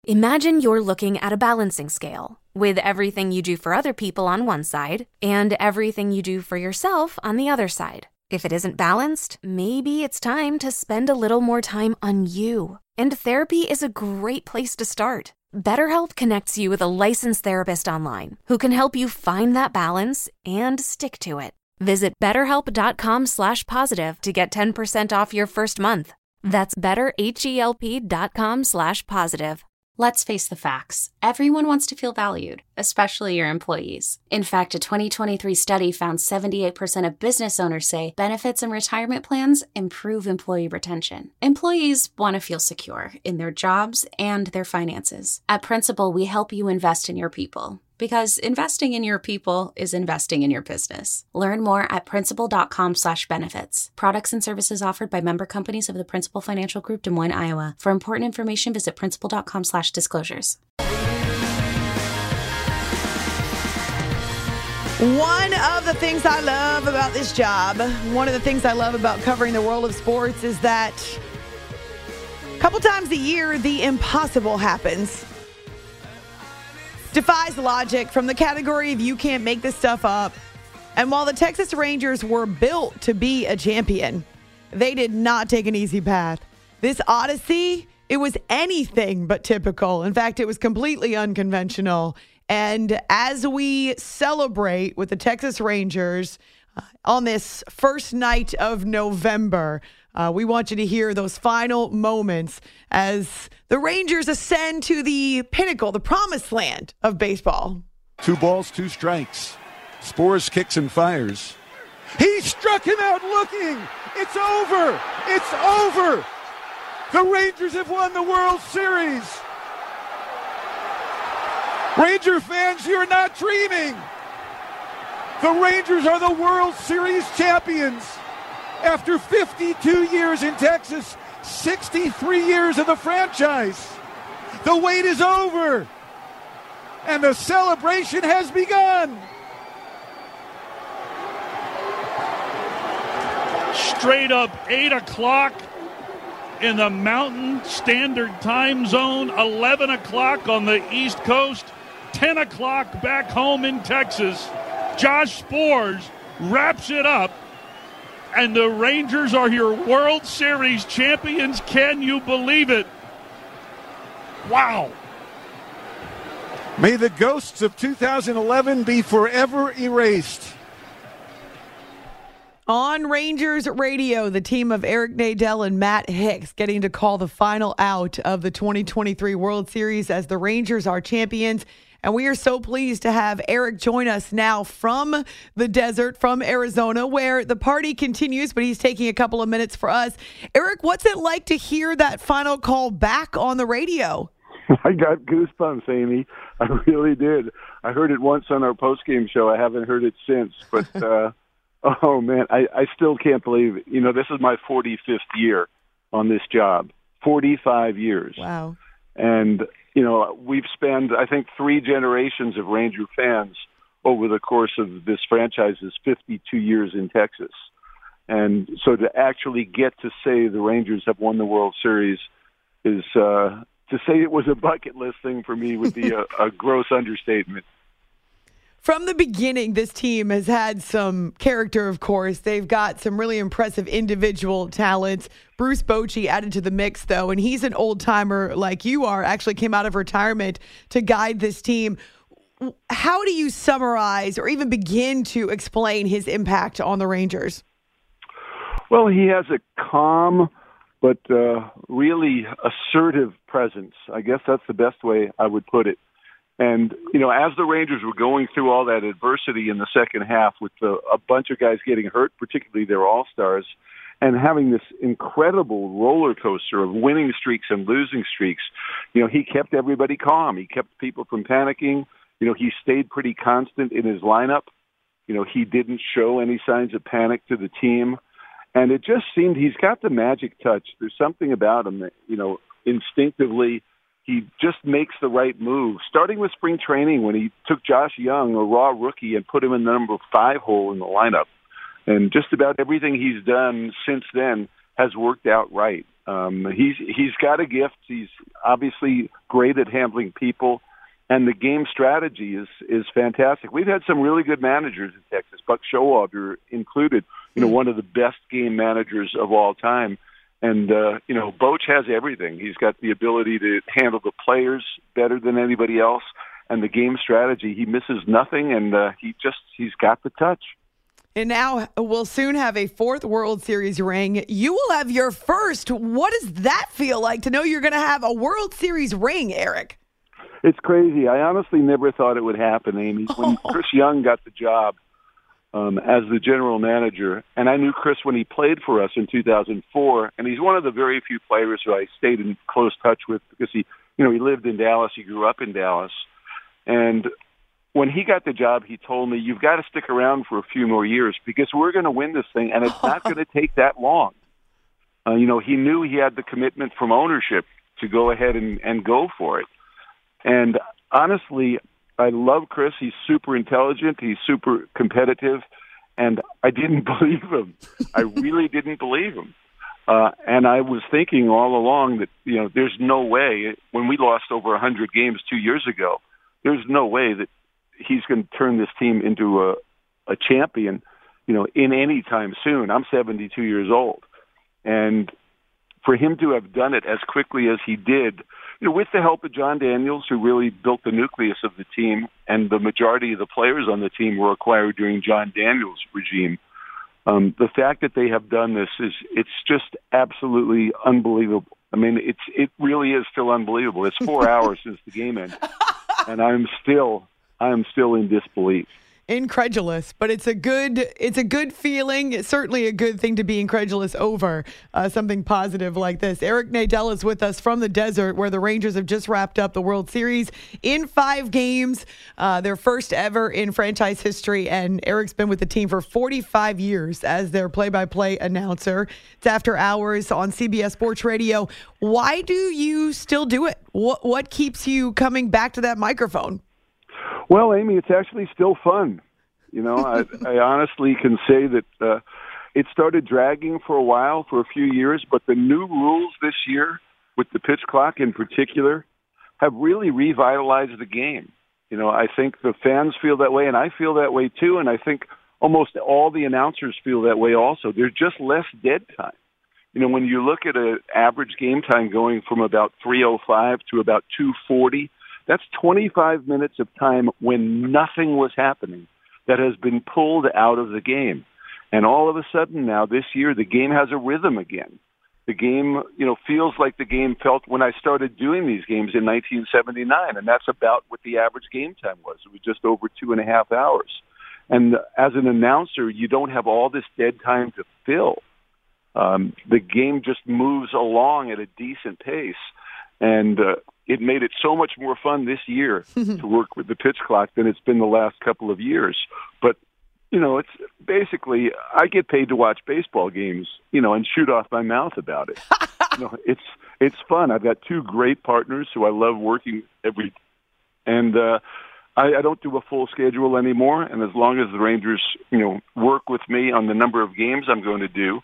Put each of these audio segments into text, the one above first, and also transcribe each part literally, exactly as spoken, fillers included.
Imagine you're looking at a balancing scale with everything you do for other people on one side and everything you do for yourself on the other side. If it isn't balanced, maybe it's time to spend a little more time on you. And therapy is a great place to start. BetterHelp connects you with a licensed therapist online who can help you find that balance and stick to it. Visit betterhelp.com slash positive to get ten percent off your first month. That's betterhelp.com slash positive. Let's face the facts. Everyone wants to feel valued, especially your employees. In fact, a twenty twenty-three study found seventy-eight percent of business owners say benefits and retirement plans improve employee retention. Employees want to feel secure in their jobs and their finances. At Principal, we help you invest in your people, because investing in your people is investing in your business. Learn more at principal.com slash benefits. Products and services offered by member companies of the Principal Financial Group, Des Moines, Iowa. For important information, visit principal.com slash disclosures. One of the things I love about this job, one of the things I love about covering the world of sports is that a couple times a year, the impossible happens. Defies logic, from the category of you can't make this stuff up. And while the Texas Rangers were built to be a champion, they did not take an easy path. This odyssey, it was anything but typical. In fact, it was completely unconventional. And as we celebrate with the Texas Rangers uh, on this first night of November, uh, we want you to hear those final moments as the Rangers ascend to the pinnacle, the promised land of baseball. Two balls, two strikes. Spores kicks and fires. He struck him out looking. It's over. It's over. The Rangers have won the World Series. Ranger fans, you're not dreaming. The Rangers are the World Series champions. After fifty-two years in Texas, sixty-three years of the franchise. The wait is over. And the celebration has begun. Straight up eight o'clock in the Mountain Standard Time Zone, eleven o'clock on the East Coast, ten o'clock back home in Texas. Josh Sborz wraps it up, and the Rangers are your World Series champions. Can you believe it? Wow. May the ghosts of two thousand eleven be forever erased. On Rangers Radio, the team of Eric Nadel and Matt Hicks getting to call the final out of the twenty twenty-three World Series as the Rangers are champions. And we are so pleased to have Eric join us now from the desert, from Arizona, where the party continues, but he's taking a couple of minutes for us. Eric, what's it like to hear that final call back on the radio? I got goosebumps, Amy. I really did. I heard it once on our postgame show. I haven't heard it since, but uh, oh man, I, I still can't believe it. You know, this is my forty-fifth year on this job. forty-five years. Wow. And, you know, we've spent, I think, three generations of Ranger fans over the course of this franchise's fifty-two years in Texas. And so to actually get to say the Rangers have won the World Series is, uh, to say it was a bucket list thing for me would be a, a gross understatement. From the beginning, this team has had some character, of course. They've got some really impressive individual talents. Bruce Bochy added to the mix, though, and he's an old-timer like you are, actually came out of retirement to guide this team. How do you summarize or even begin to explain his impact on the Rangers? Well, he has a calm but uh, really assertive presence. I guess that's the best way I would put it. And, you know, as the Rangers were going through all that adversity in the second half with the, a bunch of guys getting hurt, particularly their all-stars, and having this incredible roller coaster of winning streaks and losing streaks, you know, he kept everybody calm. He kept people from panicking. You know, he stayed pretty constant in his lineup. You know, he didn't show any signs of panic to the team. And it just seemed he's got the magic touch. There's something about him that, you know, instinctively he just makes the right move, starting with spring training when he took Josh Young, a raw rookie, and put him in the number five hole in the lineup. And just about everything he's done since then has worked out right. Um, he's he's got a gift. He's obviously great at handling people, and the game strategy is is fantastic. We've had some really good managers in Texas, Buck Showalter included. You know, one of the best game managers of all time. And, uh, you know, Boch has everything. He's got the ability to handle the players better than anybody else. And the game strategy, he misses nothing, and uh, he just, he's got the touch. And now we'll soon have a fourth World Series ring. You will have your first. What does that feel like to know you're going to have a World Series ring, Eric? It's crazy. I honestly never thought it would happen, Amy. When oh. Chris Young got the job, Um, as the general manager, and I knew Chris when he played for us in two thousand four, and he's one of the very few players who I stayed in close touch with because he, you know, he lived in Dallas, he grew up in Dallas, and when he got the job, he told me, "You've got to stick around for a few more years because we're going to win this thing, and it's not going to take that long." Uh, you know, he knew he had the commitment from ownership to go ahead and, and go for it, and honestly, I love Chris. He's super intelligent. He's super competitive. And I didn't believe him. I really didn't believe him. Uh, and I was thinking all along that, you know, there's no way, when we lost over one hundred games two years ago, there's no way that he's going to turn this team into a, a champion, you know, in any time soon. I'm seventy-two years old. And for him to have done it as quickly as he did, you know, with the help of John Daniels, who really built the nucleus of the team, and the majority of the players on the team were acquired during John Daniels' regime. Um, the fact that they have done this is, it's just absolutely unbelievable. I mean, it's, it really is still unbelievable. It's four hours since the game ended, and I'm still, I'm still in disbelief. Incredulous, but it's a good it's a good feeling. It's certainly a good thing to be incredulous over uh, something positive like this. Eric Nadel is with us from the desert, where the Rangers have just wrapped up the World Series in five games, uh, their first ever in franchise history. And Eric's been with the team for forty-five years as their play-by-play announcer. It's After Hours on C B S Sports Radio. Why do you still do it? What what keeps you coming back to that microphone? Well, Amy, it's actually still fun. You know, I, I honestly can say that uh, it started dragging for a while, for a few years, but the new rules this year, with the pitch clock in particular, have really revitalized the game. You know, I think the fans feel that way, and I feel that way too, and I think almost all the announcers feel that way also. There's just less dead time. You know, when you look at an average game time going from about three oh five to about two forty, that's twenty-five minutes of time when nothing was happening that has been pulled out of the game. And all of a sudden now, this year, the game has a rhythm again. The game, you know, feels like the game felt when I started doing these games in nineteen seventy-nine, and that's about what the average game time was. It was just over two and a half hours. And as an announcer, you don't have all this dead time to fill. Um, the game just moves along at a decent pace. And uh, it made it so much more fun this year to work with the pitch clock than it's been the last couple of years. But, you know, it's basically, I get paid to watch baseball games, you know, and shoot off my mouth about it. You know, it's it's fun. I've got two great partners who I love working every, and uh, I, I don't do a full schedule anymore. And as long as the Rangers, you know, work with me on the number of games I'm going to do,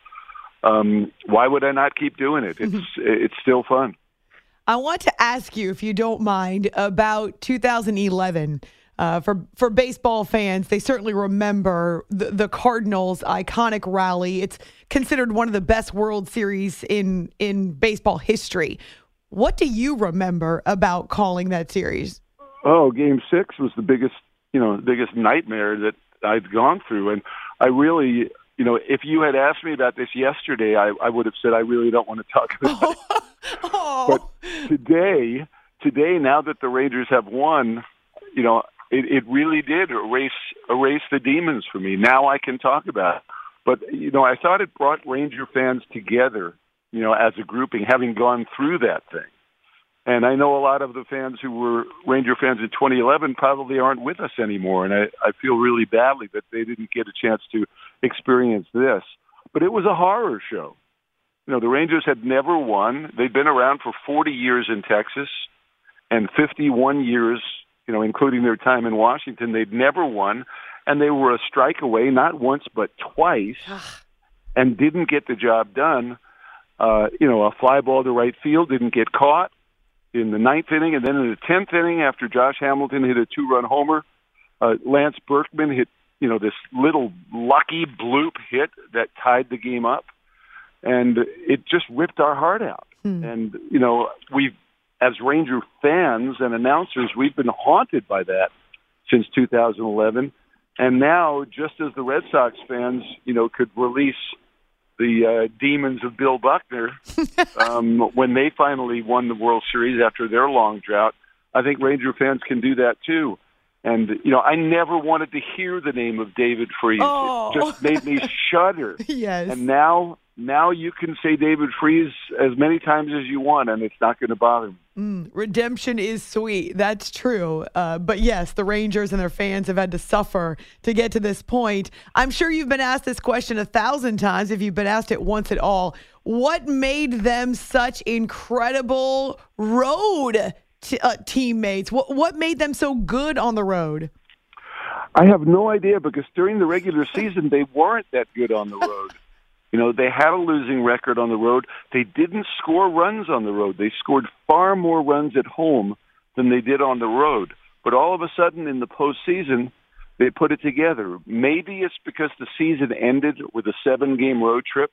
um, why would I not keep doing it? It's it's still fun. I want to ask you, if you don't mind, about two thousand eleven. Uh, for for baseball fans, they certainly remember the, the Cardinals' iconic rally. It's considered one of the best World Series in in baseball history. What do you remember about calling that series? Oh, Game Six was the biggest, you know, the biggest nightmare that I'd gone through, and I really, you know, if you had asked me about this yesterday, I, I would have said I really don't want to talk about it. Oh. But today, today, now that the Rangers have won, you know, it, it really did erase erase the demons for me. Now I can talk about it. But, you know, I thought it brought Ranger fans together, you know, as a grouping, having gone through that thing. And I know a lot of the fans who were Ranger fans in twenty eleven probably aren't with us anymore, and I, I feel really badly that they didn't get a chance to experience this. But it was a horror show. You know, the Rangers had never won. They'd been around for forty years in Texas and fifty-one years, you know, including their time in Washington. They'd never won, and they were a strike away, not once but twice, and didn't get the job done. Uh, you know, a fly ball to right field didn't get caught in the ninth inning, and then in the tenth inning, after Josh Hamilton hit a two-run homer, uh, Lance Berkman hit, you know, this little lucky bloop hit that tied the game up, and it just ripped our heart out. Hmm. And, you know, we've, as Ranger fans and announcers, we've been haunted by that since two thousand eleven. And now, just as the Red Sox fans, you know, could release the uh, demons of Bill Buckner um, when they finally won the World Series after their long drought, I think Ranger fans can do that too. And, you know, I never wanted to hear the name of David Freese. Oh. It just made me shudder. Yes. And now, now you can say David Freese as many times as you want, and it's not going to bother me. Mm, redemption is sweet. That's true. Uh, but yes, the Rangers and their fans have had to suffer to get to this point. I'm sure you've been asked this question a thousand times, if you've been asked it once at all. What made them such incredible road t- uh, teammates? What, what made them so good on the road? I have no idea, because during the regular season, they weren't that good on the road. You know, they had a losing record on the road. They didn't score runs on the road. They scored far more runs at home than they did on the road. But all of a sudden in the postseason, they put it together. Maybe it's because the season ended with a seven-game road trip,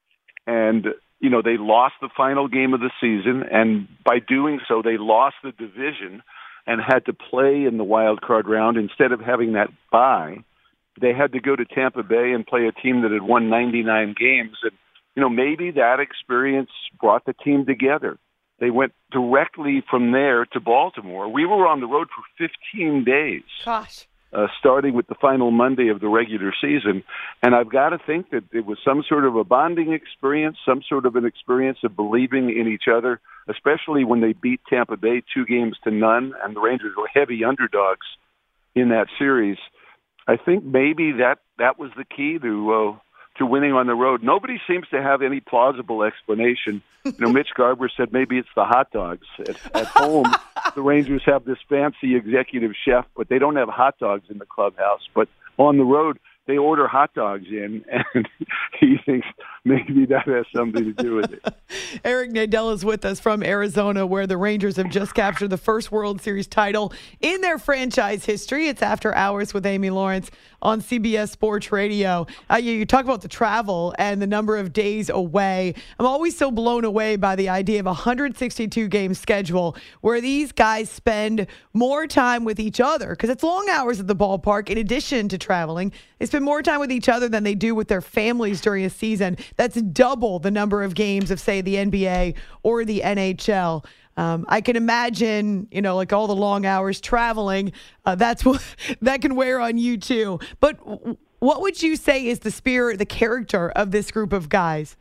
and, you know, they lost the final game of the season, and by doing so, they lost the division and had to play in the wild card round instead of having that bye. They had to go to Tampa Bay and play a team that had won ninety-nine games. And, you know, maybe that experience brought the team together. They went directly from there to Baltimore. We were on the road for fifteen days. Gosh. Uh, starting with the final Monday of the regular season. And I've got to think that it was some sort of a bonding experience, some sort of an experience of believing in each other, especially when they beat Tampa Bay two games to none, and the Rangers were heavy underdogs in that series. I think maybe that, that was the key to uh, to winning on the road. Nobody seems to have any plausible explanation. You know, Mitch Garber said maybe it's the hot dogs. At, at home, the Rangers have this fancy executive chef, but they don't have hot dogs in the clubhouse. But on the road, they order hot dogs in, and he thinks maybe that has something to do with it. Eric Nadel is with us from Arizona, where the Rangers have just captured the first World Series title in their franchise history. It's After Hours with Amy Lawrence on C B S Sports Radio. Uh, you, you talk about the travel and the number of days away. I'm always so blown away by the idea of a one hundred sixty-two game schedule where these guys spend more time with each other, because it's long hours at the ballpark in addition to traveling. They spend more time with each other than they do with their families during a season. That's double the number of games of, say, the N B A or the N H L. Um, I can imagine, you know, like all the long hours traveling. Uh, that's what that can wear on you too. But what would you say is the spirit, the character of this group of guys?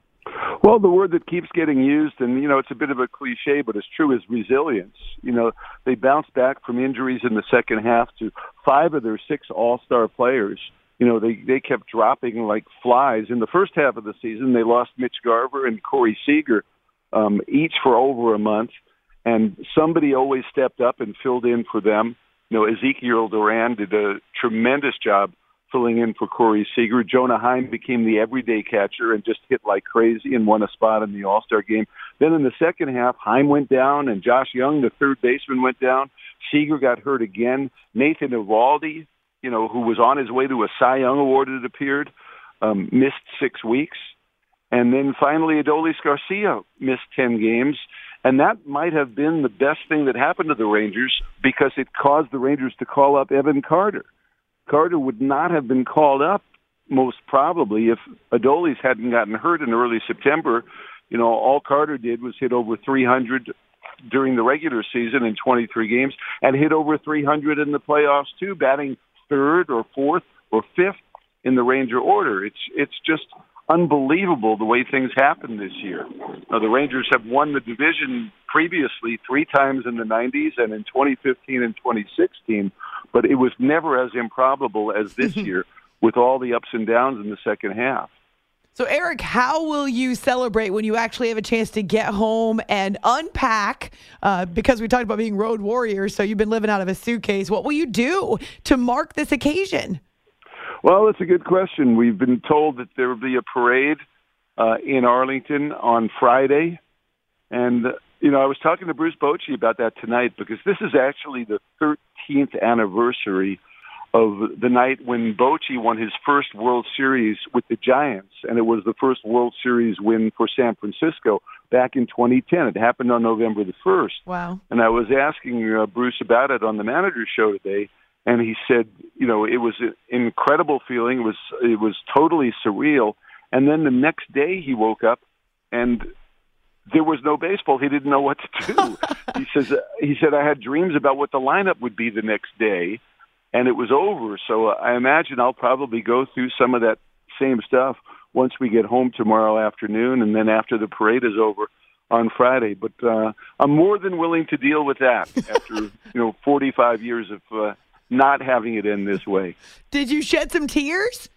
Well, the word that keeps getting used, and, you know, it's a bit of a cliche, but it's true, is resilience. You know, they bounced back from injuries in the second half to five of their six all-star players. You know, they, they kept dropping like flies. In the first half of the season, they lost Mitch Garver and Corey Seager, um, each for over a month. And somebody always stepped up and filled in for them. You know, Ezekiel Duran did a tremendous job filling in for Corey Seager. Jonah Heim became the everyday catcher and just hit like crazy and won a spot in the All-Star game. Then in the second half, Heim went down and Josh Young, the third baseman, went down. Seager got hurt again. Nathan Eovaldi, you know, who was on his way to a Cy Young Award, it appeared, um, missed six weeks. And then finally, Adolis Garcia missed ten games. And that might have been the best thing that happened to the Rangers, because it caused the Rangers to call up Evan Carter. Carter would not have been called up, most probably, if Adolis hadn't gotten hurt in early September. You know, all Carter did was hit over three hundred during the regular season in twenty-three games, and hit over three hundred in the playoffs too, batting third or fourth or fifth in the Ranger order. It's it's just unbelievable the way things happened this year. Now, the Rangers have won the division previously three times in the nineties and in twenty fifteen and twenty sixteen, but it was never as improbable as this year with all the ups and downs in the second half. So, Eric, how will you celebrate when you actually have a chance to get home and unpack? Uh, because we talked about being road warriors, so you've been living out of a suitcase. What will you do to mark this occasion? Well, it's a good question. We've been told that there will be a parade uh, in Arlington on Friday. And, you know, I was talking to Bruce Bochy about that tonight because this is actually the thirteenth anniversary of the night when Bochy won his first World Series with the Giants, and it was the first World Series win for San Francisco back in twenty ten. It happened on November the first. Wow. And I was asking uh, Bruce about it on the Manager's Show today, and he said, you know, it was an incredible feeling. It was it was totally surreal. And then the next day he woke up, and there was no baseball. He didn't know what to do. he says he said, I had dreams about what the lineup would be the next day, and it was over. So I imagine I'll probably go through some of that same stuff once we get home tomorrow afternoon, and then after the parade is over on Friday. But uh, I'm more than willing to deal with that after you know forty-five years of uh, not having it end this way. Did you shed some tears?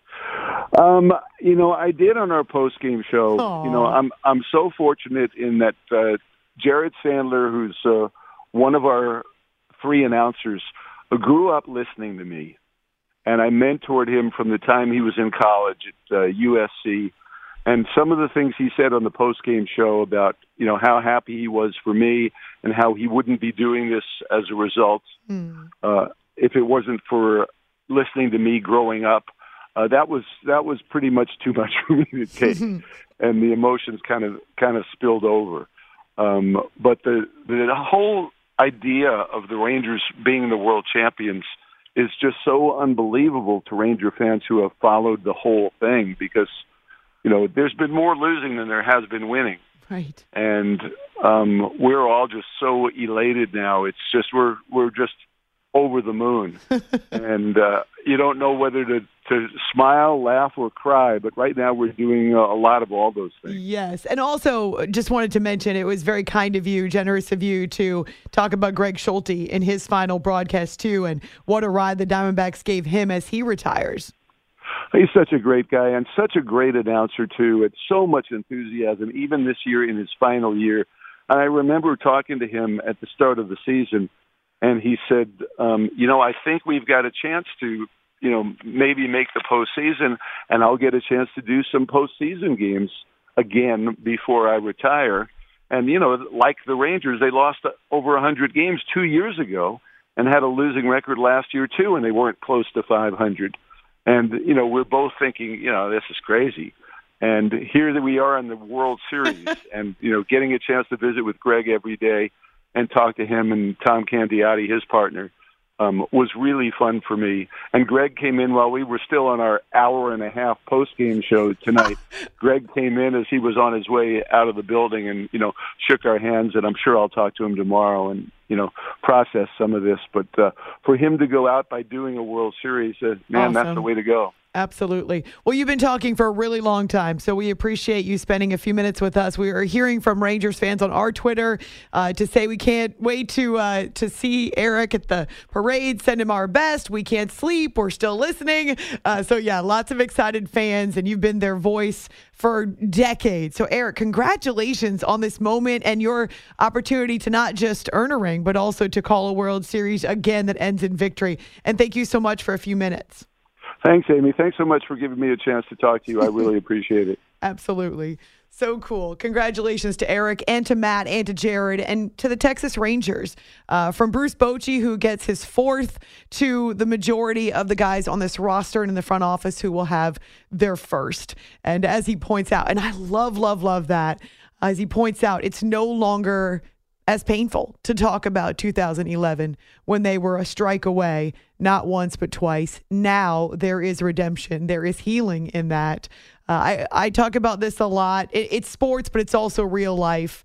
Um, you know, I did on our post-game show. Aww. You know, I'm I'm so fortunate in that uh, Jared Sandler, who's uh, one of our three announcers, uh, grew up listening to me, and I mentored him from the time he was in college at uh, U S C. And some of the things he said on the post-game show about, you know, how happy he was for me and how he wouldn't be doing this as a result mm. uh, if it wasn't for listening to me growing up. Uh, that was that was pretty much too much for me to take, and the emotions kind of kind of spilled over. Um, but the the whole idea of the Rangers being the world champions is just so unbelievable to Ranger fans who have followed the whole thing, because you know there's been more losing than there has been winning, right? And um, we're all just so elated now. It's just we're we're just over the moon, and uh, you don't know whether to, to smile, laugh, or cry. But right now we're doing a, a lot of all those things. Yes, and also just wanted to mention it was very kind of you, generous of you, to talk about Greg Schulte in his final broadcast too, and what a ride the Diamondbacks gave him as he retires. He's such a great guy and such a great announcer too. It's so much enthusiasm, even this year in his final year. And I remember talking to him at the start of the season. And he said, um, you know, I think we've got a chance to, you know, maybe make the postseason, and I'll get a chance to do some postseason games again before I retire. And, you know, like the Rangers, they lost over one hundred games two years ago and had a losing record last year, too, and they weren't close to five hundred. And, you know, we're both thinking, you know, this is crazy. And here that we are in the World Series and, you know, getting a chance to visit with Greg every day and talk to him and Tom Candiotti, his partner, um, was really fun for me. And Greg came in while we were still on our hour and a half post-game show tonight. Greg came in as he was on his way out of the building and, you know, shook our hands, and I'm sure I'll talk to him tomorrow and, you know, process some of this. But uh, for him to go out by doing a World Series, uh, man, awesome. That's the way to go. Absolutely. Well, you've been talking for a really long time, so we appreciate you spending a few minutes with us. We are hearing from Rangers fans on our Twitter uh, to say we can't wait to uh, to see Eric at the parade. Send him our best. We can't sleep. We're still listening. Uh, so, yeah, lots of excited fans, and you've been their voice for decades. So, Eric, congratulations on this moment and your opportunity to not just earn a ring, but also to call a World Series again that ends in victory. And thank you so much for a few minutes. Thanks, Amy. Thanks so much for giving me a chance to talk to you. I really appreciate it. Absolutely. So cool. Congratulations to Eric and to Matt and to Jared and to the Texas Rangers. Uh, from Bruce Bochy, who gets his fourth, to the majority of the guys on this roster and in the front office who will have their first. And as he points out, and I love, love, love that, as he points out, it's no longer as painful to talk about two thousand eleven when they were a strike away, not once but twice. Now there is redemption. There is healing in that. Uh, I, I talk about this a lot. It, it's sports, but it's also real life.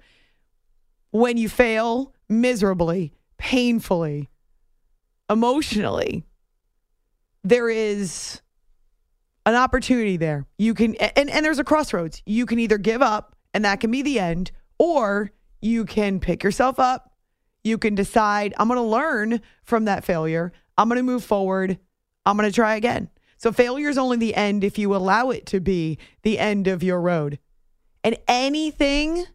When you fail miserably, painfully, emotionally, there is an opportunity there. You can, and, and there's a crossroads. You can either give up, and that can be the end, or you can pick yourself up. You can decide, I'm going to learn from that failure. I'm going to move forward. I'm going to try again. So failure is only the end if you allow it to be the end of your road. And anything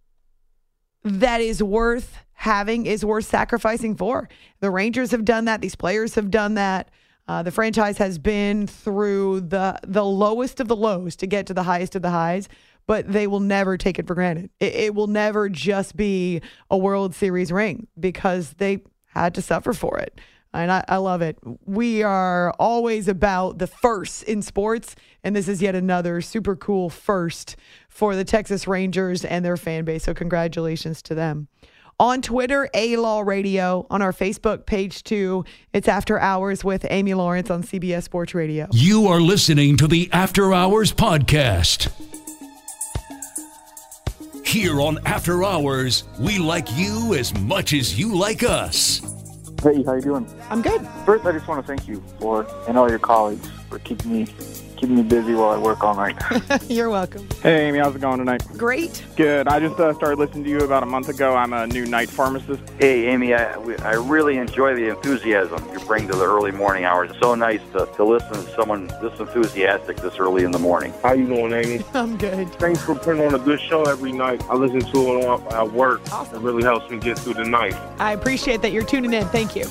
that is worth having is worth sacrificing for. The Rangers have done that. These players have done that. Uh, the franchise has been through the the lowest of the lows to get to the highest of the highs, but they will never take it for granted. It, it will never just be a World Series ring because they had to suffer for it. And I, I love it. We are always about the firsts in sports, and this is yet another super cool first for the Texas Rangers and their fan base. So congratulations to them. On Twitter, A-Law Radio. On our Facebook page, too. It's After Hours with Amy Lawrence on C B S Sports Radio. You are listening to the After Hours Podcast. Here on After Hours, we like you as much as you like us. Hey, how you doing? I'm good. First, I just want to thank you for, and all your colleagues, for keeping me keeping me busy while I work all night. You're welcome. Hey, Amy, how's it going tonight? Great. Good. I just uh, started listening to you about a month ago. I'm a new night pharmacist. Hey, Amy, I, we, I really enjoy the enthusiasm you bring to the early morning hours. It's so nice to, to listen to someone this enthusiastic this early in the morning. How you doing, Amy? I'm good. Thanks for putting on a good show every night. I listen to it on, at work. Awesome. It really helps me get through the night. I appreciate that you're tuning in. Thank you.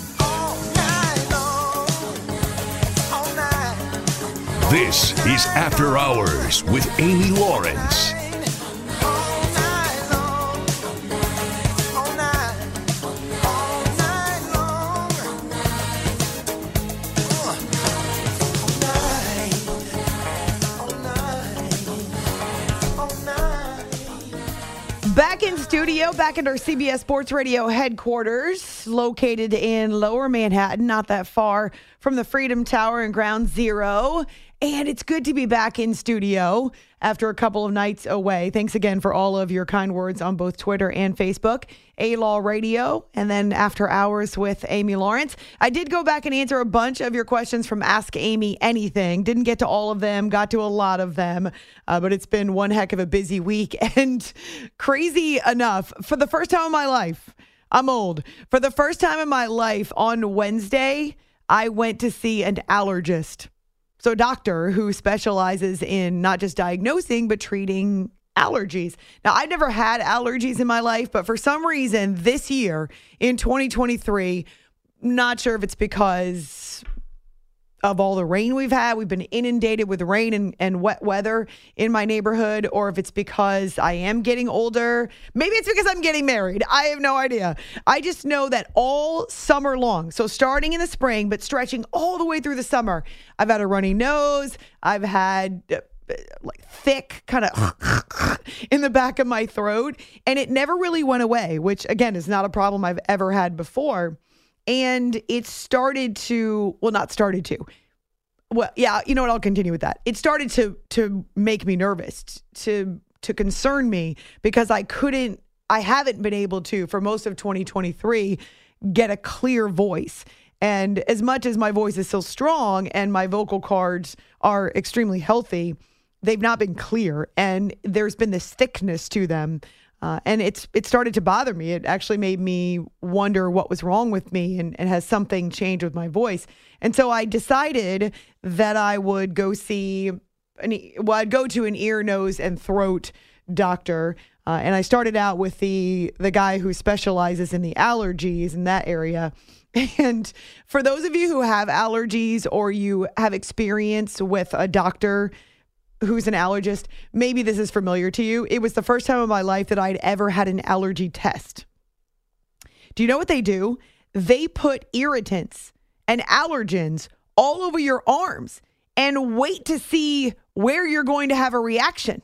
This is After Hours with Amy Lawrence. Back in studio, back at our C B S Sports Radio headquarters, located in Lower Manhattan, not that far from the Freedom Tower and Ground Zero. And it's good to be back in studio after a couple of nights away. Thanks again for all of your kind words on both Twitter and Facebook. A-Law Radio, and then After Hours with Amy Lawrence. I did go back and answer a bunch of your questions from Ask Amy Anything. Didn't get to all of them, got to a lot of them, uh, but it's been one heck of a busy week. And crazy enough, for the first time in my life, I'm old. For the first time in my life, on Wednesday, I went to see an allergist. So a doctor who specializes in not just diagnosing, but treating allergies. Now, I never had allergies in my life, but for some reason this year in twenty twenty-three, not sure if it's because of all the rain we've had. We've been inundated with rain and, and wet weather in my neighborhood, or if it's because I am getting older. Maybe it's because I'm getting married. I have no idea. I just know that all summer long, so starting in the spring, but stretching all the way through the summer, I've had a runny nose. I've had uh, like thick kind of in the back of my throat, and it never really went away, which again is not a problem I've ever had before. And it started to, well, not started to. Well, yeah, you know what? I'll continue with that. It started to to make me nervous, to to concern me, because I couldn't, I haven't been able to, for most of twenty twenty-three, get a clear voice. And as much as my voice is still strong and my vocal cords are extremely healthy, they've not been clear. And there's been this thickness to them. Uh, and it's it started to bother me. It actually made me wonder what was wrong with me, and, and has something changed with my voice. And so I decided that I would go see, an, well, I'd go to an ear, nose, and throat doctor. Uh, and I started out with the the guy who specializes in the allergies in that area. And for those of you who have allergies, or you have experience with a doctor who's an allergist, maybe this is familiar to you. It was the first time in my life that I'd ever had an allergy test. Do you know what they do? They put irritants and allergens all over your arms and wait to see where you're going to have a reaction.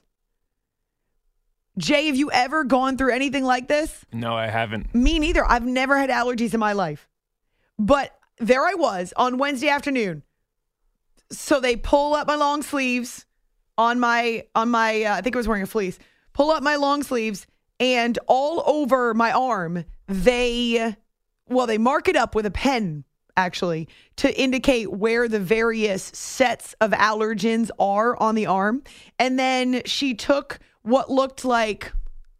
Jay, have you ever gone through anything like this? No, I haven't. Me neither. I've never had allergies in my life. But there I was on Wednesday afternoon. So they pull up my long sleeves on my, on my, uh, I think I was wearing a fleece, pull up my long sleeves, and all over my arm, they, well, they mark it up with a pen, actually, to indicate where the various sets of allergens are on the arm. And then she took what looked like,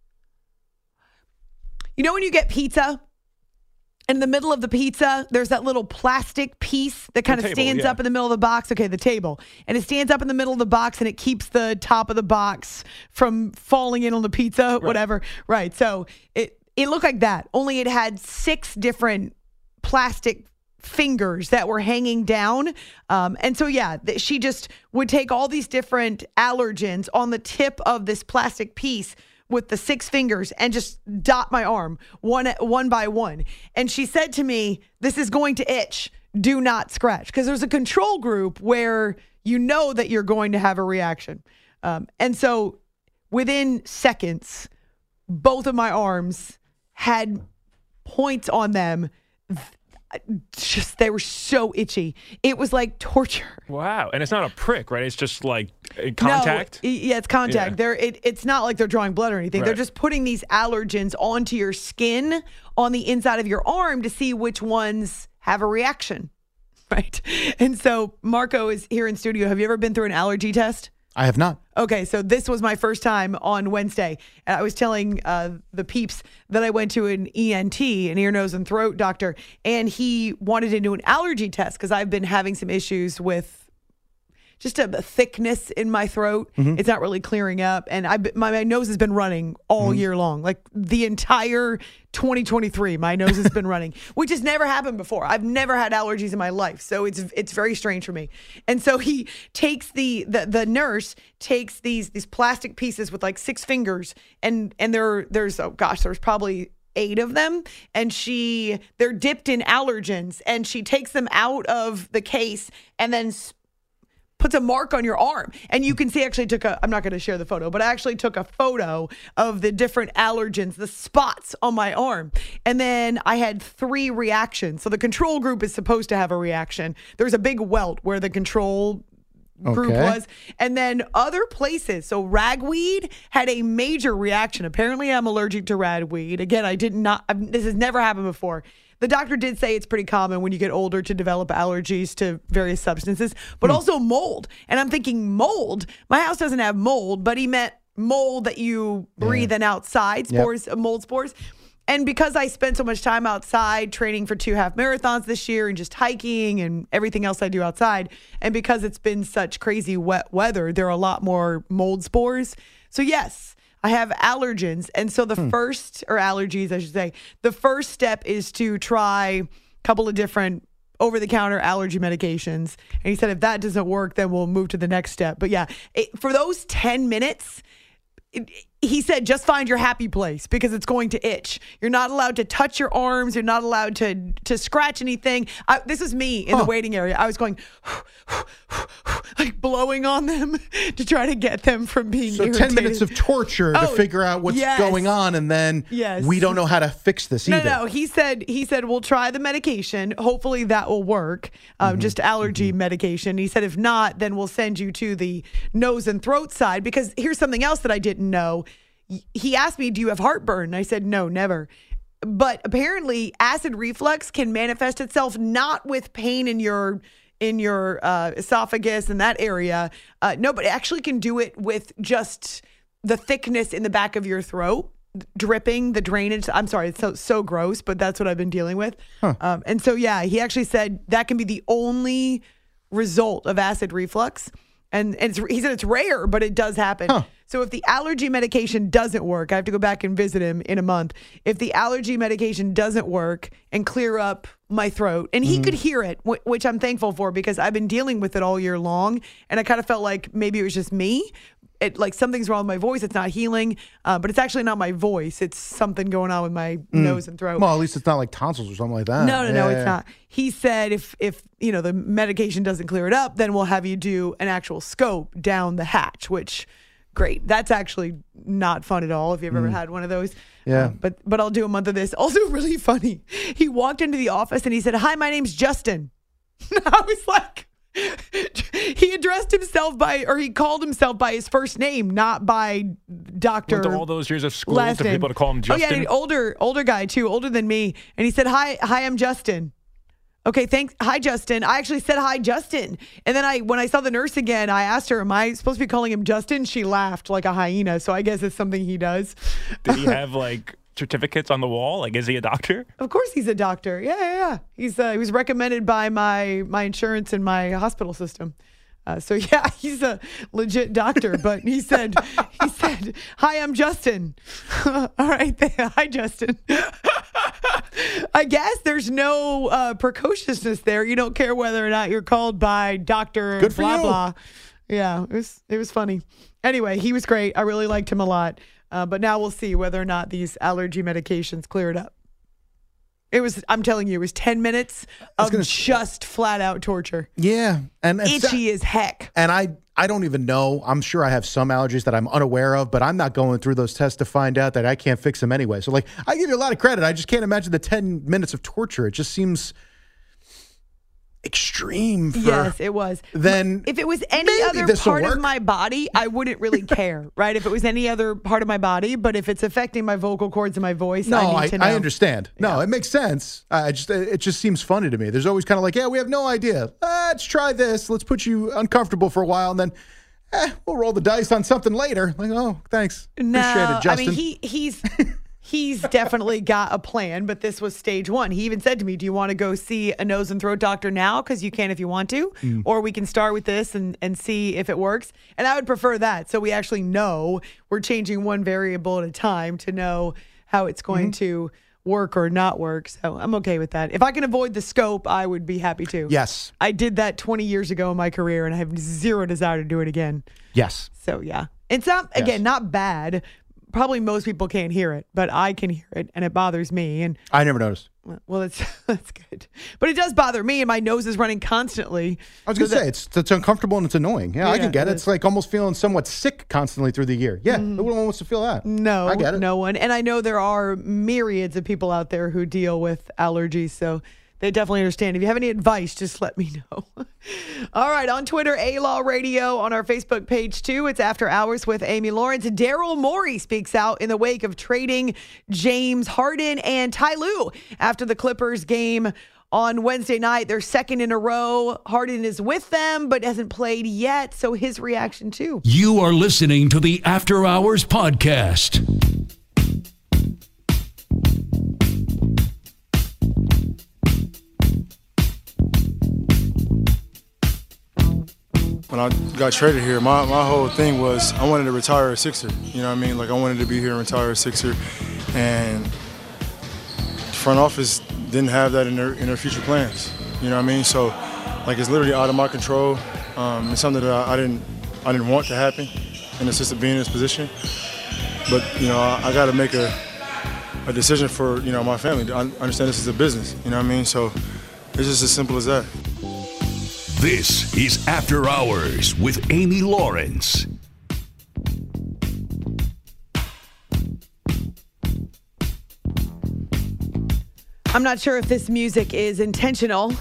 you know when you get pizza? In the middle of the pizza, there's that little plastic piece that kind of stands yeah. up in the middle of the box. Okay, the table. And it stands up in the middle of the box, and it keeps the top of the box from falling in on the pizza, right. whatever. Right. So it, it looked like that, only it had six different plastic fingers that were hanging down. Um, and so, yeah, th- she just would take all these different allergens on the tip of this plastic piece with the six fingers and just dot my arm one one by one. And she said to me, this is going to itch. Do not scratch. Because there's a control group where you know that you're going to have a reaction. Um, and so within seconds, both of my arms had points on them. Just they were so itchy. It was like torture. Wow. And it's not a prick, right? It's just like contact? No, yeah, it's contact. Yeah. They're it, it's not like they're drawing blood or anything. Right. They're just putting these allergens onto your skin on the inside of your arm to see which ones have a reaction. Right. And so Marco is here in studio. Have you ever been through an allergy test? I have not. Okay, so this was my first time on Wednesday. And I was telling uh, the peeps that I went to an E N T, an ear, nose, and throat doctor, and he wanted to do an allergy test because I've been having some issues with just a, a thickness in my throat. Mm-hmm. It's not really clearing up. And I, my, my nose has been running all mm-hmm. year long. Like the entire twenty twenty-three, my nose has been running, which has never happened before. I've never had allergies in my life. So it's it's very strange for me. And so he takes the, the, the nurse takes these these plastic pieces with like six fingers. And, and there there's, oh gosh, there's probably eight of them. And she, they're dipped in allergens. And she takes them out of the case and then puts a mark on your arm. And you can see, actually took a, I'm not going to share the photo, but I actually took a photo of the different allergens, the spots on my arm. And then I had three reactions. So the control group is supposed to have a reaction. There's a big welt where the control group okay. was. And then other places. So ragweed had a major reaction. Apparently I'm allergic to ragweed. Again, I did not, I've, this has never happened before. The doctor did say it's pretty common when you get older to develop allergies to various substances, but hmm. also mold. And I'm thinking mold. My house doesn't have mold, but he meant mold that you breathe yeah. in outside, spores, yep. mold spores. And because I spent so much time outside training for two half marathons this year and just hiking and everything else I do outside, and because it's been such crazy wet weather, there are a lot more mold spores. So yes, I have allergens. And so the hmm. first, or allergies, I should say, the first step is to try a couple of different over-the-counter allergy medications. And he said, if that doesn't work, then we'll move to the next step. But yeah, it, for those ten minutes, it, he said, just find your happy place because it's going to itch. You're not allowed to touch your arms. You're not allowed to to scratch anything. I, this is me in huh. the waiting area. I was going, like blowing on them to try to get them from being so irritated. ten minutes of torture oh, to figure out what's yes. going on, and then yes. we don't know how to fix this either. No, no. He said, he said, we'll try the medication. Hopefully that will work. Um, mm-hmm. Just allergy mm-hmm. medication. He said, if not, then we'll send you to the nose and throat side. Because here's something else that I didn't know. He asked me, do you have heartburn? I said, no, never. But apparently acid reflux can manifest itself not with pain in your in your uh, esophagus and that area. Uh, no, but it actually can do it with just the thickness in the back of your throat, dripping, the drainage. I'm sorry, it's so, so gross, but that's what I've been dealing with. Huh. Um, and so, yeah, he actually said that can be the only result of acid reflux. And, and it's, he said it's rare, but it does happen. Huh. So if the allergy medication doesn't work, I have to go back and visit him in a month. If the allergy medication doesn't work and clear up my throat, and he mm-hmm. could hear it, w- which I'm thankful for because I've been dealing with it all year long. And I kind of felt like maybe it was just me. It, like something's wrong with my voice. It's not healing, uh, but it's actually not my voice. It's something going on with my mm. nose and throat. Well, at least it's not like tonsils or something like that. No, no, yeah, no, yeah. it's not. He said if, if you know, the medication doesn't clear it up, then we'll have you do an actual scope down the hatch, which, great. That's actually not fun at all if you've mm. ever had one of those. Yeah. Um, but, but I'll do a month of this. Also really funny. He walked into the office and he said, hi, my name's Justin. I was like... He addressed himself by, or he called himself by his first name, not by Doctor Went to all those years of school to name. people to call him Justin. Oh yeah, older, older guy too, older than me. And he said, "Hi, hi, I'm Justin." Okay, thanks. Hi, Justin. I actually said hi, Justin. And then I, when I saw the nurse again, I asked her, "Am I supposed to be calling him Justin?" She laughed like a hyena. So I guess it's something he does. Did he have like certificates on the wall? Like, is he a doctor? Of course he's a doctor. Yeah, yeah, yeah. He's uh, he was recommended by my my insurance and my hospital system. Uh, so yeah, he's a legit doctor. But he said he said, "Hi, I'm Justin." All right, hi, Justin. I guess there's no uh, precociousness there. You don't care whether or not you're called by Doctor Good for blah, you. blah. Yeah, it was, it was funny. Anyway, he was great. I really liked him a lot. Uh, but now we'll see whether or not these allergy medications clear it up. It was, I'm telling you, it was ten minutes of gonna- just flat out torture. Yeah. And it's- Itchy as heck. And I, I don't even know. I'm sure I have some allergies that I'm unaware of, but I'm not going through those tests to find out that I can't fix them anyway. So, like, I give you a lot of credit. I just can't imagine the ten minutes of torture. It just seems extreme. For, Yes, it was. Then if it was any maybe other this'll part work. of my body, I wouldn't really care, right? If it was any other part of my body, but if it's affecting my vocal cords and my voice, No, I need I, to know. I understand. No, it makes sense. I just it just seems funny to me. There's always kind of like, yeah, we have no idea. Let's try this. Let's put you uncomfortable for a while, and then eh, we'll roll the dice on something later. Like, oh, thanks. No, Appreciate it, Justin. I mean he he's he's definitely got a plan, but this was stage one. He even said to me, "Do you want to go see a nose and throat doctor now? Because you can if you want to, Mm. or we can start with this and and see if it works." And I would prefer that, so we actually know we're changing one variable at a time to know how it's going Mm-hmm. to work or not work. So I'm okay with that. If I can avoid the scope, I would be happy to. Yes. I did that twenty years ago in my career, and I have zero desire to do it again. Yes. So yeah, it's not again Yes. not bad. Probably most people can't hear it, but I can hear it, and it bothers me. And I never noticed. well, that's that's good, but it does bother me, and my nose is running constantly. I was So going to that- say, it's it's uncomfortable and it's annoying. Yeah, I Yeah, can get it it. It's like almost feeling somewhat sick constantly through the year. Yeah, who wants to feel that? No, I get it. no one. And I know there are myriads of people out there who deal with allergies, so they definitely understand. If you have any advice, just let me know. All right, on Twitter, A-Law Radio, on our Facebook page too. It's After Hours with Amy Lawrence. Daryl Morey speaks out in the wake of trading James Harden and Ty Lue after the Clippers game on Wednesday night. They're second in a row. Harden is with them, but hasn't played yet. So his reaction too. You are listening to the After Hours Podcast. When I got traded here, my, my whole thing was I wanted to retire a Sixer. You know what I mean? Like I wanted to be here and retire a Sixer. And the front office didn't have that in their in their future plans. You know what I mean? So like it's literally out of my control. Um, it's something that I, I didn't I didn't want to happen in the sense of being in this position. But you know, I, I got to make a a decision for you know my family. I understand this is a business. You know what I mean? So it's just as simple as that. This is After Hours with Amy Lawrence. I'm not sure if this music is intentional.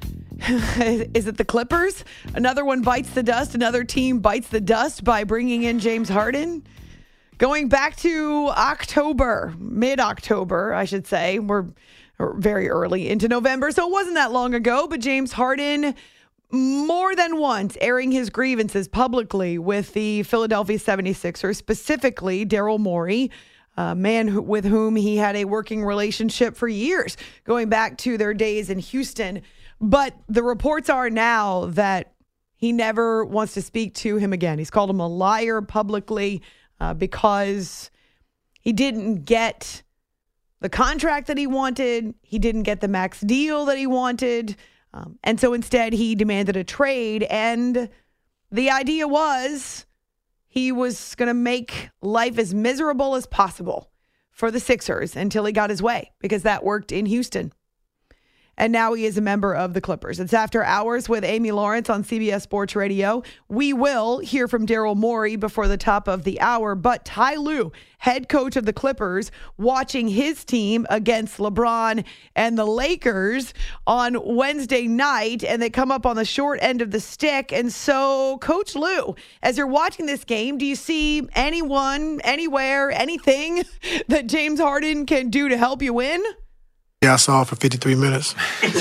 Is it the Clippers? Another one bites the dust. Another team bites the dust by bringing in James Harden. Going back to October, mid-October, I should say. We're very early into November, so it wasn't that long ago. But James Harden, more than once, airing his grievances publicly with the Philadelphia seventy-sixers, specifically Daryl Morey, a man who, with whom he had a working relationship for years, going back to their days in Houston. But the reports are now that he never wants to speak to him again. He's called him a liar publicly uh, because he didn't get the contract that he wanted. He didn't get the max deal that he wanted. Um, and so instead, he demanded a trade. And the idea was he was going to make life as miserable as possible for the Sixers until he got his way, because that worked in Houston. And now he is a member of the Clippers. It's After Hours with Amy Lawrence on C B S Sports Radio. We will hear from Daryl Morey before the top of the hour, but Ty Lue, head coach of the Clippers, watching his team against LeBron and the Lakers on Wednesday night, and they come up on the short end of the stick. And so, Coach Lue, as you're watching this game, do you see anyone, anywhere, anything that James Harden can do to help you win? Yeah, I saw it for fifty-three minutes.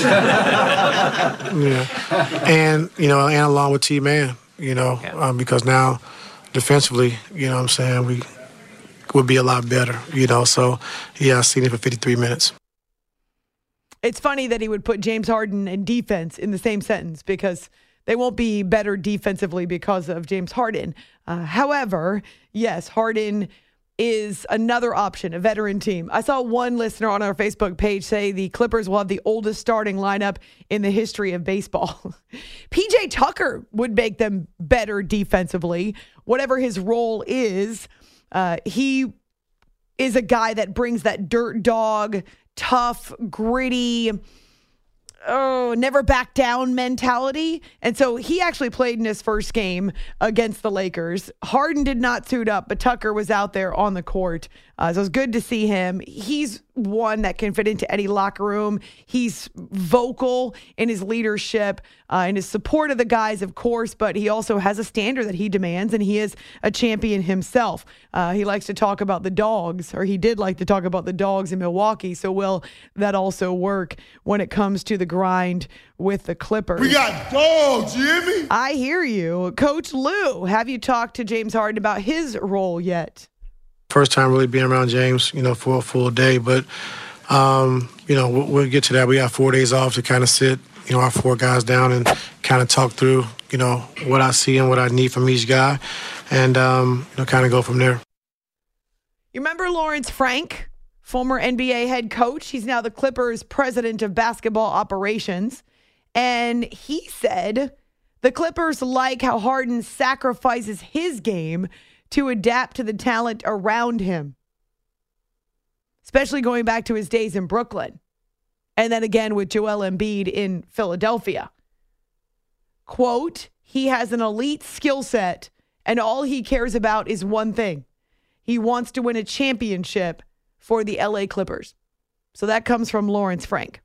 Yeah. And, you know, and along with T-Man, you know, um, because now defensively, you know what I'm saying, we would be a lot better, you know. So, yeah, I seen it for fifty-three minutes. It's funny that he would put James Harden and defense in the same sentence, because they won't be better defensively because of James Harden. Uh, however, yes, Harden is another option, a veteran team. I saw one listener on our Facebook page say the Clippers will have the oldest starting lineup in the history of baseball. P J Tucker would make them better defensively. Whatever his role is, uh, he is a guy that brings that dirt dog, tough, gritty, oh, never back down mentality. And so he actually played in his first game against the Lakers. Harden did not suit up, but Tucker was out there on the court. Uh, so it was good to see him. He's one that can fit into any locker room. He's vocal in his leadership, uh, in his support of the guys, of course, but he also has a standard that he demands, and he is a champion himself. Uh, he likes to talk about the dogs, or he did like to talk about the dogs in Milwaukee. So will that also work when it comes to the grind with the Clippers? We got dogs, you hear me? I hear you. Coach Lou, have you talked to James Harden about his role yet? First time really being around James, you know, for a full day. But, um, you know, we'll, we'll get to that. We got four days off to kind of sit, you know, our four guys down and kind of talk through, you know, what I see and what I need from each guy and, um, you know, kind of go from there. You remember Lawrence Frank, former N B A head coach? He's now the Clippers president of basketball operations. And he said the Clippers like how Harden sacrifices his game to adapt to the talent around him, especially going back to his days in Brooklyn. And then again with Joel Embiid in Philadelphia. Quote, he has an elite skill set and all he cares about is one thing. He wants to win a championship for the L A Clippers. So that comes from Lawrence Frank.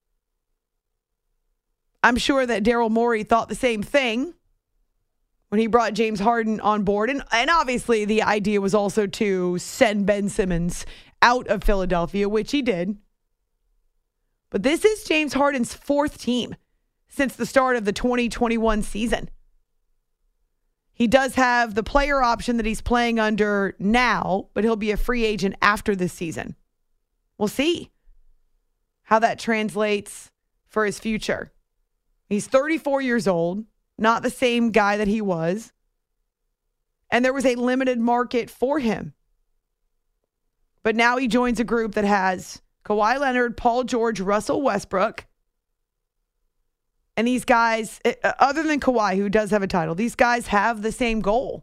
I'm sure that Daryl Morey thought the same thing when he brought James Harden on board. And, and obviously the idea was also to send Ben Simmons out of Philadelphia, which he did. But this is James Harden's fourth team since the start of the twenty twenty-one season. He does have the player option that he's playing under now, but he'll be a free agent after this season. We'll see how that translates for his future. He's thirty-four years old, not the same guy that he was. And there was a limited market for him. But now he joins a group that has Kawhi Leonard, Paul George, Russell Westbrook. And these guys, other than Kawhi, who does have a title, these guys have the same goal.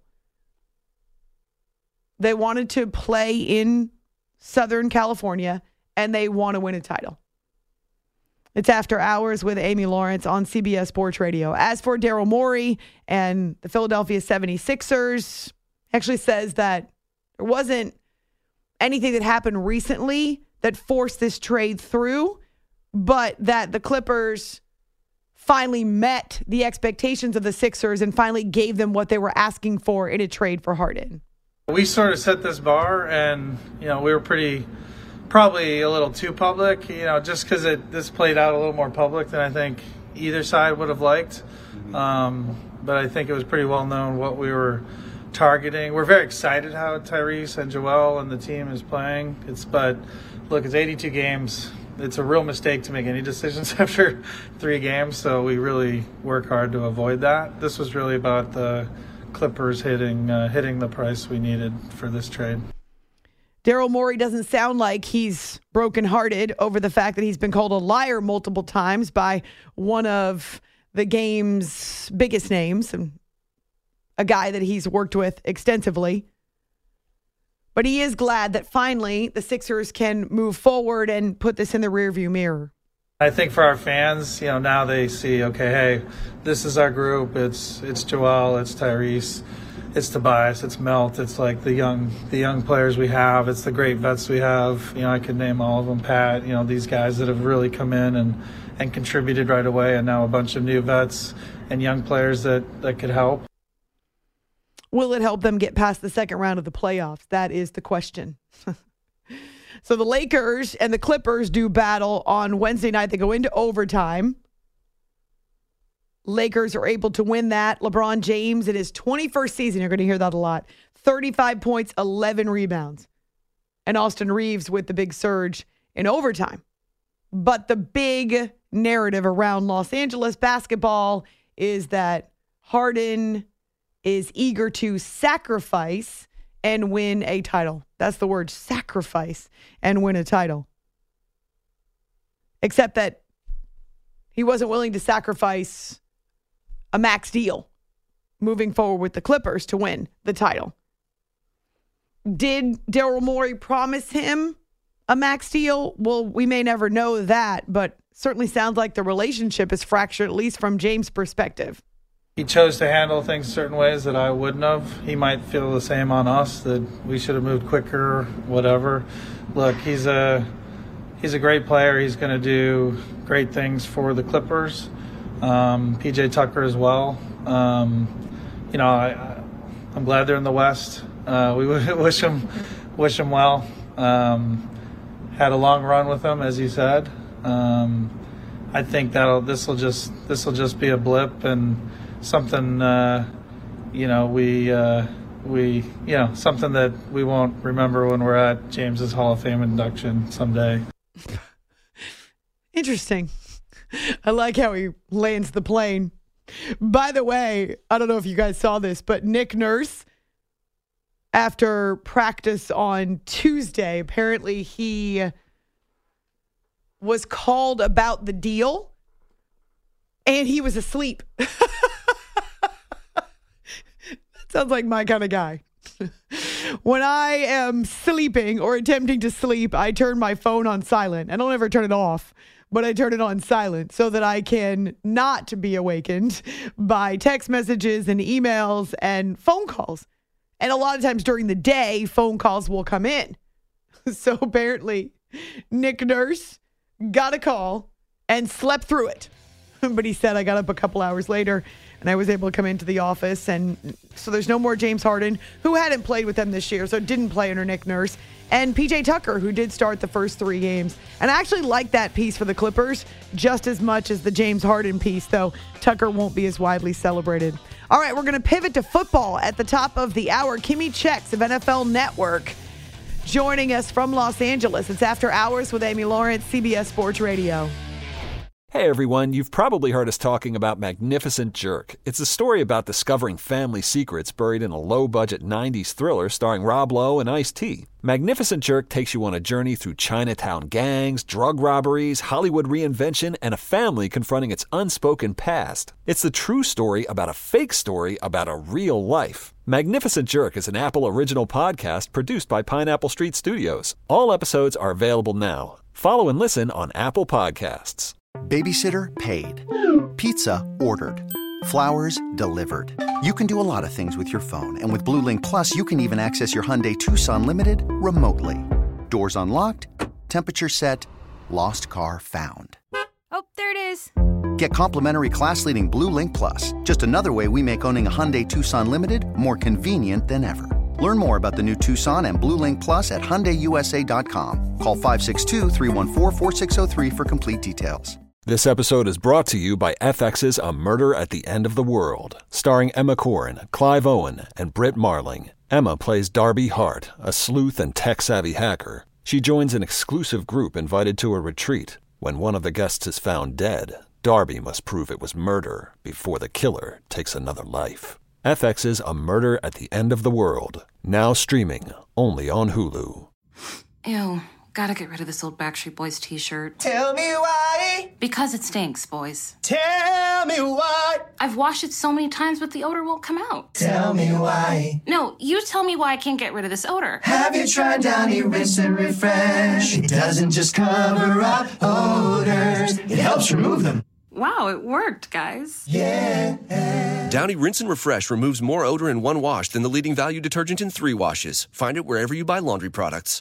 They wanted to play in Southern California, and they want to win a title. It's After Hours with Amy Lawrence on C B S Sports Radio. As for Daryl Morey and the Philadelphia seventy-sixers, actually says that there wasn't anything that happened recently that forced this trade through, but that the Clippers finally met the expectations of the Sixers and finally gave them what they were asking for in a trade for Harden. We sort of set this bar, and, you know, we were pretty, probably a little too public, you know, just because it this played out a little more public than I think either side would have liked. Um, but I think it was pretty well known what we were targeting. We're very excited how Tyrese and Joel and the team is playing. It's but look, it's eighty-two games. It's a real mistake to make any decisions after three games, so we really work hard to avoid that. This was really about the Clippers hitting uh, hitting the price we needed for this trade. Daryl Morey doesn't sound like he's brokenhearted over the fact that he's been called a liar multiple times by one of the game's biggest names, and a guy that he's worked with extensively. But he is glad that finally the Sixers can move forward and put this in the rearview mirror. I think for our fans, you know, now they see, okay, hey, this is our group. It's it's Joel, it's Tyrese, it's Tobias, it's Melt. It's like the young the young players we have. It's the great vets we have. You know, I could name all of them. Pat, you know, these guys that have really come in and, and contributed right away, and now a bunch of new vets and young players that, that could help. Will it help them get past the second round of the playoffs? That is the question. So the Lakers and the Clippers do battle on Wednesday night. They go into overtime. Lakers are able to win that. LeBron James in his twenty-first season, you're going to hear that a lot, thirty-five points, eleven rebounds. And Austin Reeves with the big surge in overtime. But the big narrative around Los Angeles basketball is that Harden is eager to sacrifice and win a title. That's the word, sacrifice and win a title. Except that he wasn't willing to sacrifice a max deal moving forward with the Clippers to win the title. Did Daryl Morey promise him a max deal? Well, we may never know that, but certainly sounds like the relationship is fractured, at least from James' perspective. He chose to handle things certain ways that I wouldn't have. He might feel the same on us, that we should have moved quicker, whatever. Look, he's a he's a great player. He's going to do great things for the Clippers. Um, P J Tucker as well. Um, you know, I, I'm glad they're in the West. Uh, we wish him wish him well. Um, had a long run with him, as you said. Um, I think that'll this will just this will just be a blip and something. Uh, you know, we uh, we you know something that we won't remember when we're at James's Hall of Fame induction someday. Interesting. I like how he lands the plane. By the way, I don't know if you guys saw this, but Nick Nurse, after practice on Tuesday, apparently he was called about the deal and he was asleep. That sounds like my kind of guy. When I am sleeping or attempting to sleep, I turn my phone on silent. I don't ever turn it off, but I turn it on silent so that I can not be awakened by text messages and emails and phone calls. And a lot of times during the day, phone calls will come in. So apparently, Nick Nurse got a call and slept through it. But he said, I got up a couple hours later and I was able to come into the office. And so there's no more James Harden, who hadn't played with them this year, so didn't play under Nick Nurse. And P J Tucker, who did start the first three games. And I actually like that piece for the Clippers just as much as the James Harden piece, though Tucker won't be as widely celebrated. All right, we're going to pivot to football at the top of the hour. Kimmy Chex of N F L Network joining us from Los Angeles. It's After Hours with Amy Lawrence, C B S Sports Radio. Hey everyone, you've probably heard us talking about Magnificent Jerk. It's a story about discovering family secrets buried in a low-budget nineties thriller starring Rob Lowe and Ice-T. Magnificent Jerk takes you on a journey through Chinatown gangs, drug robberies, Hollywood reinvention, and a family confronting its unspoken past. It's the true story about a fake story about a real life. Magnificent Jerk is an Apple original podcast produced by Pineapple Street Studios. All episodes are available now. Follow and listen on Apple Podcasts. Babysitter paid. Pizza ordered. Flowers delivered. You can do a lot of things with your phone, and with Blue Link Plus, you can even access your Hyundai Tucson Limited remotely. Doors unlocked, temperature set, lost car found. Oh, there it is. Get complimentary class-leading Blue Link Plus, just another way we make owning a Hyundai Tucson Limited more convenient than ever. Learn more about the new Tucson and Blue Link Plus at Hyundai U S A dot com. Call five six two, three one four, four six zero three for complete details. This episode is brought to you by F X's A Murder at the End of the World, starring Emma Corrin, Clive Owen, and Britt Marling. Emma plays Darby Hart, a sleuth and tech-savvy hacker. She joins an exclusive group invited to a retreat. When one of the guests is found dead, Darby must prove it was murder before the killer takes another life. F X's A Murder at the End of the World, now streaming only on Hulu. Ew, gotta get rid of this old Backstreet Boys t-shirt. Tell me why. Because it stinks, boys. Tell me why. I've washed it so many times, but the odor won't come out. Tell me why. No, you tell me why I can't get rid of this odor. Have you tried Downy Rinse and Refresh? It doesn't just cover up odors, it helps remove them. Wow, it worked, guys. Yeah. Downy Rinse and Refresh removes more odor in one wash than the leading value detergent in three washes. Find it wherever you buy laundry products.